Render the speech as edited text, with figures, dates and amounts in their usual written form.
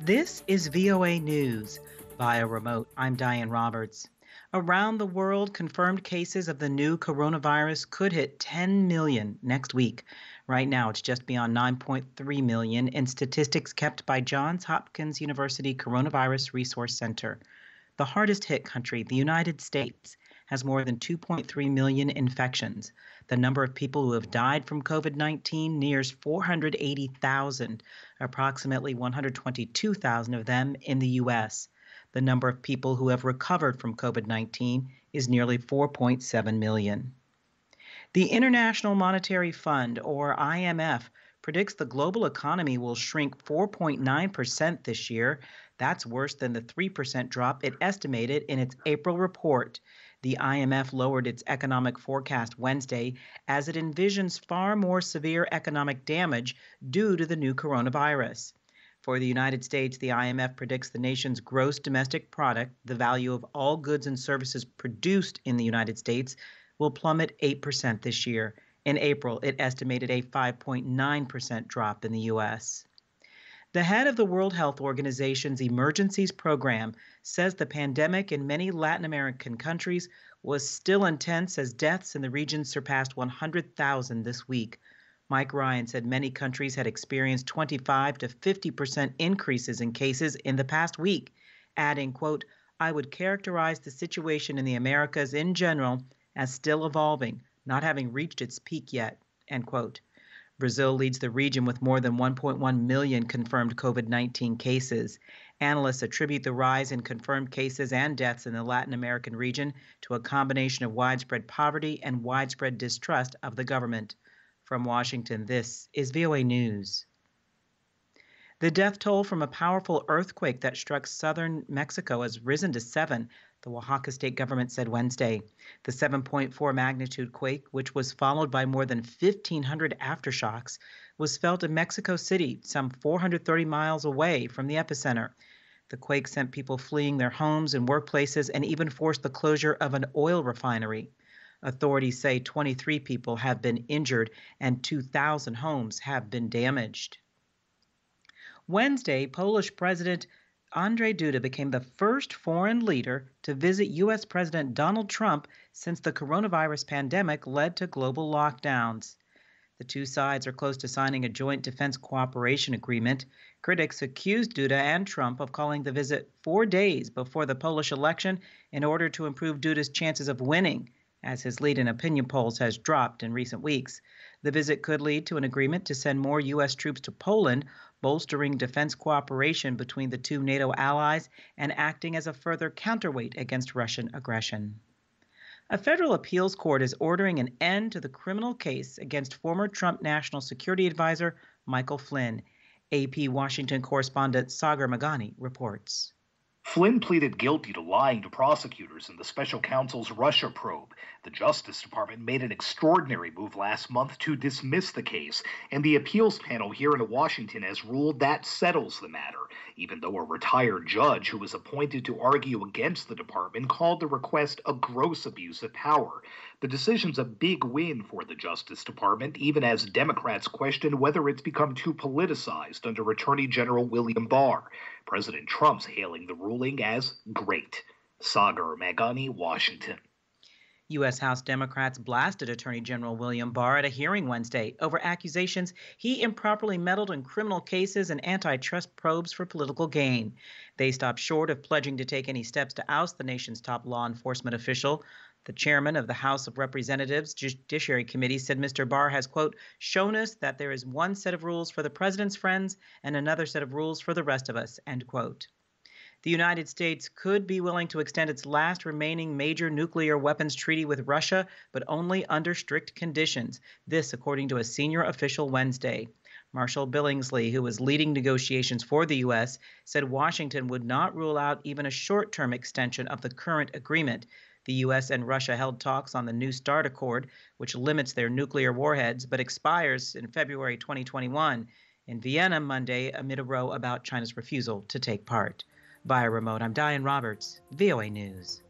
This is VOA News. Via remote, I'm Diane Roberts. Around the world, confirmed cases of the new coronavirus could hit 10 million next week. Right now, it's just beyond 9.3 million in statistics kept by Johns Hopkins University Coronavirus Resource Center. The hardest hit country, the United States, has more than 2.3 million infections. The number of people who have died from COVID-19 nears 480,000, approximately 122,000 of them in the U.S. The number of people who have recovered from COVID-19 is nearly 4.7 million. The International Monetary Fund, or IMF, predicts the global economy will shrink 4.9% this year. That's worse than the 3% drop it estimated in its April report. The IMF lowered its economic forecast Wednesday as it envisions far more severe economic damage due to the new coronavirus. For the United States, the IMF predicts the nation's gross domestic product, the value of all goods and services produced in the United States, will plummet 8% this year. In April, it estimated a 5.9% drop in the U.S. The head of the World Health Organization's Emergencies Program says the pandemic in many Latin American countries was still intense as deaths in the region surpassed 100,000 this week. Mike Ryan said many countries had experienced 25 to 50% increases in cases in the past week, adding, quote, "I would characterize the situation in the Americas in general as still evolving, not having reached its peak yet," end quote. Brazil leads the region with more than 1.1 million confirmed COVID-19 cases. Analysts attribute the rise in confirmed cases and deaths in the Latin American region to a combination of widespread poverty and widespread distrust of the government. From Washington, this is VOA News. The death toll from a powerful earthquake that struck southern Mexico has risen to 7, the Oaxaca state government said Wednesday. The 7.4 magnitude quake, which was followed by more than 1,500 aftershocks, was felt in Mexico City, some 430 miles away from the epicenter. The quake sent people fleeing their homes and workplaces and even forced the closure of an oil refinery. Authorities say 23 people have been injured and 2,000 homes have been damaged. Wednesday, Polish President Andrzej Duda became the first foreign leader to visit U.S. President Donald Trump since the coronavirus pandemic led to global lockdowns. The two sides are close to signing a joint defense cooperation agreement. Critics accused Duda and Trump of calling the visit 4 days before the Polish election in order to improve Duda's chances of winning, as his lead in opinion polls has dropped in recent weeks. The visit could lead to an agreement to send more U.S. troops to Poland, bolstering defense cooperation between the two NATO allies and acting as a further counterweight against Russian aggression. A federal appeals court is ordering an end to the criminal case against former Trump National Security Advisor Michael Flynn. AP Washington correspondent Sagar Meghani reports. Flynn pleaded guilty to lying to prosecutors in the special counsel's Russia probe. The Justice Department made an extraordinary move last month to dismiss the case, and the appeals panel here in Washington has ruled that settles the matter, even though a retired judge who was appointed to argue against the department called the request a gross abuse of power. The decision's a big win for the Justice Department, even as Democrats question whether it's become too politicized under Attorney General William Barr. President Trump's hailing the ruling as great. Sagar Meghani, Washington. U.S. House Democrats blasted Attorney General William Barr at a hearing Wednesday over accusations he improperly meddled in criminal cases and antitrust probes for political gain. They stopped short of pledging to take any steps to oust the nation's top law enforcement official. The chairman of the House of Representatives Judiciary Committee said Mr. Barr has, quote, shown us that there is one set of rules for the president's friends and another set of rules for the rest of us, end quote. The United States could be willing to extend its last remaining major nuclear weapons treaty with Russia, but only under strict conditions. This, according to a senior official Wednesday. Marshall Billingsley, who was leading negotiations for the U.S., said Washington would not rule out even a short-term extension of the current agreement. The U.S. and Russia held talks on the New START Accord, which limits their nuclear warheads, but expires in February 2021. In Vienna Monday, amid a row about China's refusal to take part. Via remote, I'm Diane Roberts, VOA News.